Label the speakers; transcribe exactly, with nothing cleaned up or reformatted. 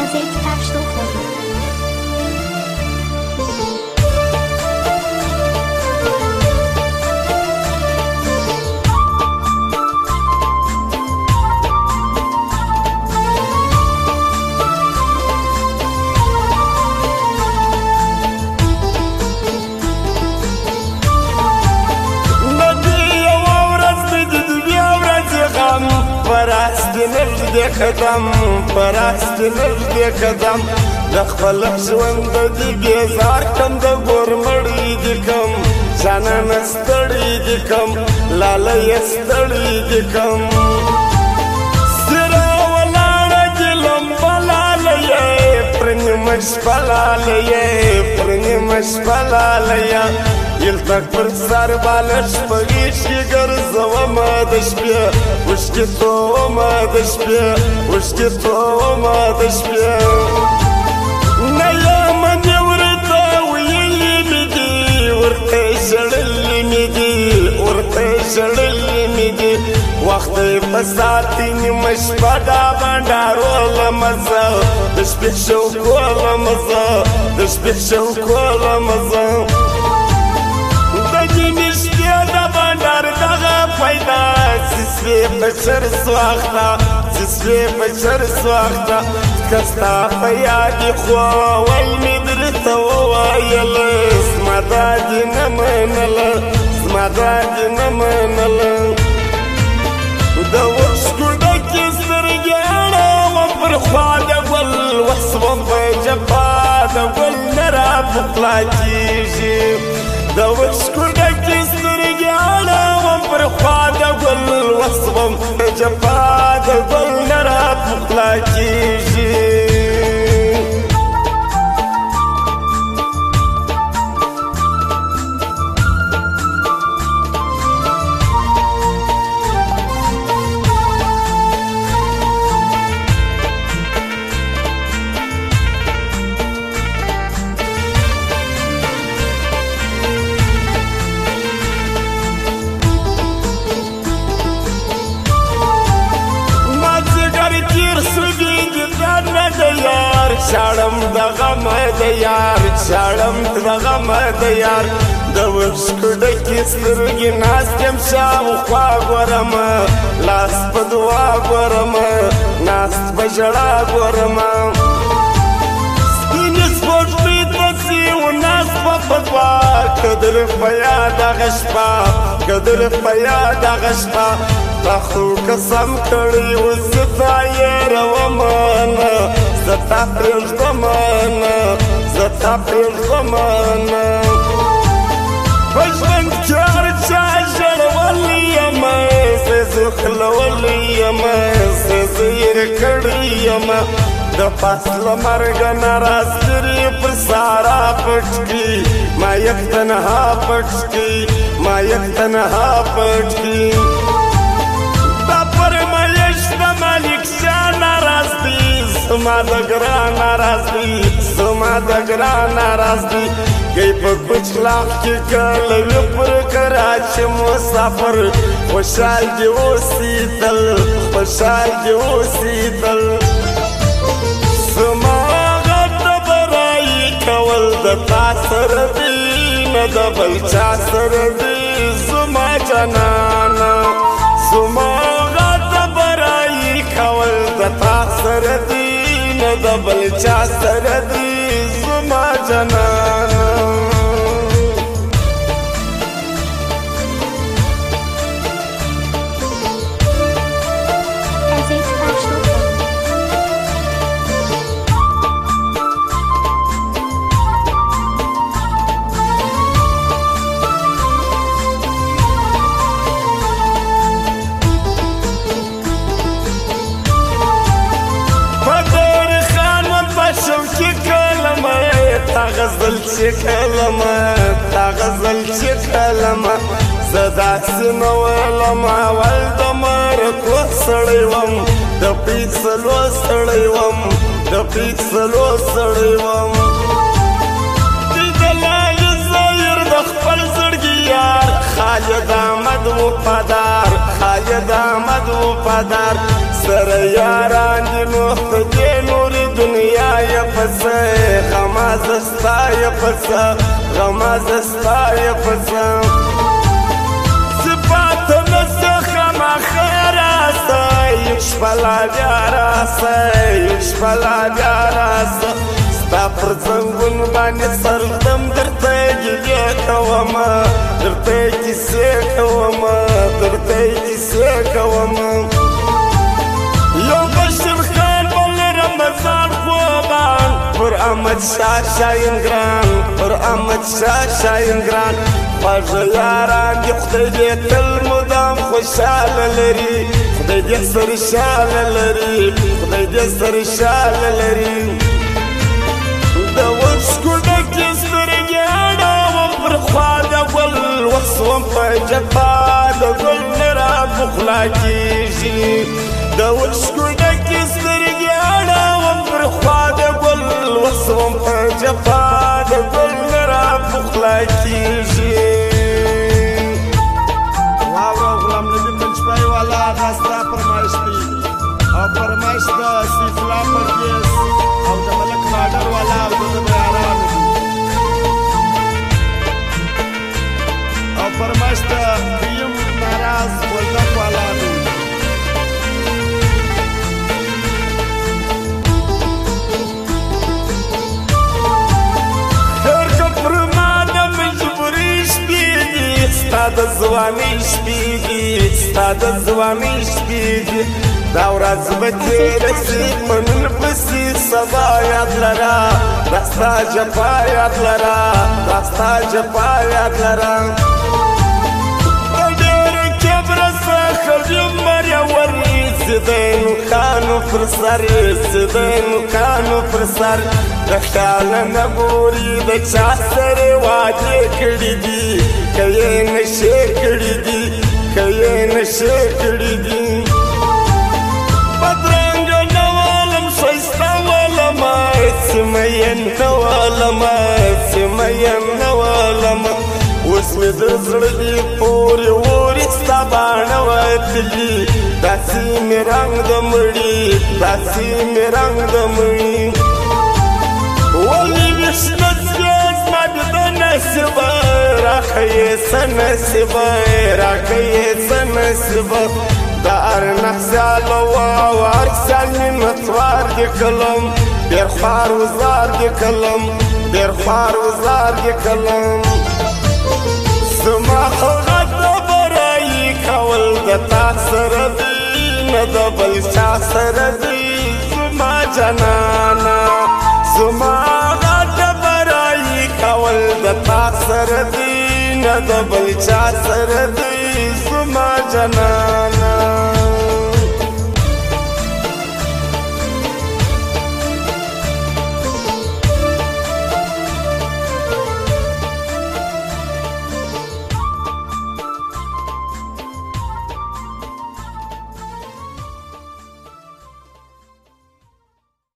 Speaker 1: Zeker daar stoffen.
Speaker 2: نږدې قدم پراست نږدې قدم د خپل ژوند دې بیزار کم د ګور مړی دې کم جانانه ستړی دې کم لاله یې ستړی دې کم سره ولاړه دې لمبه لاله یې پر نیمه شپه لاله یې پر نیمه شپه لاله یې یلتک پر سر بالش پریشی گرزوما د شپې وشکې توما د شپې وشکې توما د شپې نه یم دې ورته ویلي مې دي ورته ژړلي مې دي ورته ژړلي مې دي وخت یې په ساتي نیمه شپه دا بنډاروله زه د شپې شوقوله زه د شپې شوقوله زه بشر سواختا سسوی بشر سواختا کستا پیادی خواول می درتا ووایل اسما دادی نمانل اسما دادی نمانل دا وشکو ڈکی سرگیانا و پر خواد گل وصفم پا جپا دا گل نرا بخلا کیجی دا وشکو ڈکی سرگیانا و پر خواد گل وصفم جپا د ګل نه راپخلا کېږي شاړم د غم د یار شاړم د غم د یار د وشکو ډکې سترګې ناست یم شاوخوا ګورم لاس په دعا ګورم ناست په ژړا ګورم سپینې سپوږمۍ ته ځي و ناست په فتوا که در په یاد هغه شپه که در په یاد هغه شپه تا خو قسم کړی و زه تا هېرومه زتا پرېږدمه زه تا پرېږدمه په ژوند کې هر چا ژړولی یم زه زه خلولی یم زه زه هېر کړی یم د پاس له مرګه نه راستري پر سارا پټ کړي ما یک تنها پټ کړي ما یک تنها پټ کړي دا فرمایش د مالک شاه ناراض دي زما د ګران ناراض دي زما د ګران ناراض دي گئی په کوچ لاغ کې کله وي پر کراچي مسافر خوشحال دي اوسېدل خوشحال دي اوسېدل زما غږ د برایي کول د تا سره دي نه د بل چا سره دي زما جانانه زما غږ د برایي کول د تا سره دي نه د بل چا سره دي زما جانانه تا غزل چې کلمه تا غزل چې کلمه زه داسې نه ویلم اول د مرکو سړی وم د پیڅلو سړی وم د پیڅلو سړی وم دی د لالي ظاهر د خپل زړګي یار خالد احمد وفادار خالد احمد وفادار سره یاران دي نو په دې نورې دنیا پسه غما زستا یا پسه غما زستا یا پسه صفات نسه خما خیراسه یک شپلا بیا راسه یک شپلا بیا راسه ستا پر زنګون باندې سردم درته ګیلې کومه درته کیسې کومه درته کیسې کومه یو بشر خان بل رمضان خوبان پر احمد شاه شاین ګران پر احمد شاه شاین ګران خواږه یاران دي خدای دې تل مدام خوشحاله لري خدای دې سرشاله لري خدای دې سرشاله لري د وڅکو ډکې سترګې اړوم پر خوا د ګل وسوم په جفا د ګل نه رابخلا کېږي د وڅکو ډکې سترګې اړوم پر خوا د ګل وسوم په جفا د ګل نه رابخلا کېږي واوره غلام نبي پنجپای والا دا ستا فرمایش دی او فرمایش د سیفلا پردیس او د ملک نادر والا او د بیارانو دی او فرمایش د بیم ناراض ولدک والا دی هر کفر ما د مجبوري شپې دي ستا د ځوانۍ شپې دي ستا د ځوانۍ شپې دي دا ورځ به تېره سي په نن پسې سبا یاد لره دا ستا جفا یاد لره دا ستا جفا یاد لره د ډېره کبره څخه مرور زده نوکانو پر سر زده نوکانو پر سر د خیاله نه ګوري د چا سره وعدې کړي دي که یې نشې کړي دي که یې نشې کړي دي بدرنګه نه والم ښایسته والمه سیمه یې نه والمه سیمه یې نه والمه اوس مې د زړه دې پورې اوري ستا باڼه وتلي داسې مې رنګ د مړي داسې مې رنګ د مړي ولې مې شنه څوې زما دې د نصیبه راښیې څه نصیبه راښیې څه نصیبه د هر نحساله او هر سال منتوار دې کلم ډېر خوار وزار دې کلم ډېر خوار وزار دې کلم زما هغه د برایي کول د تا سره دی نه د بل چا سره دی زما جانانه زما هغه د برایي کول د تا سره دی نه د بل چا سره دی زما جانانه